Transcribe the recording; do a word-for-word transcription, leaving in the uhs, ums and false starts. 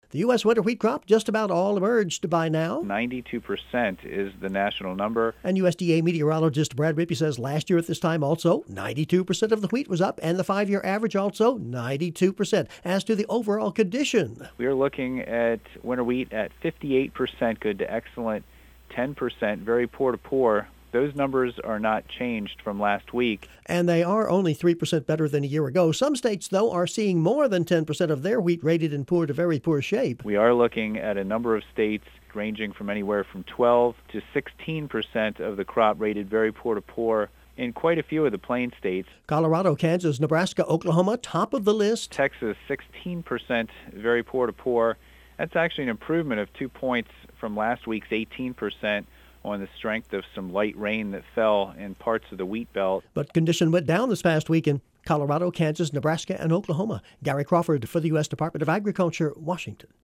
The U S winter wheat crop just about all emerged by now. ninety-two percent is the national number. And U S D A meteorologist Brad Rippey says last year at this time also ninety-two percent of the wheat was up, and the five-year average also ninety-two percent. As to the overall condition, we are looking at winter wheat at fifty-eight percent good to excellent, ten percent very poor to poor. Those numbers are not changed from last week. And they are only three percent better than a year ago. Some states, though, are seeing more than ten percent of their wheat rated in poor to very poor shape. We are looking at a number of states ranging from anywhere from twelve to sixteen percent of the crop rated very poor to poor in quite a few of the plain states. Colorado, Kansas, Nebraska, Oklahoma, top of the list. Texas, sixteen percent very poor to poor. That's actually an improvement of two points from last week's eighteen percent. On the strength of some light rain that fell in parts of the wheat belt. But condition went down this past week in Colorado, Kansas, Nebraska, and Oklahoma. Gary Crawford for the U S Department of Agriculture, Washington.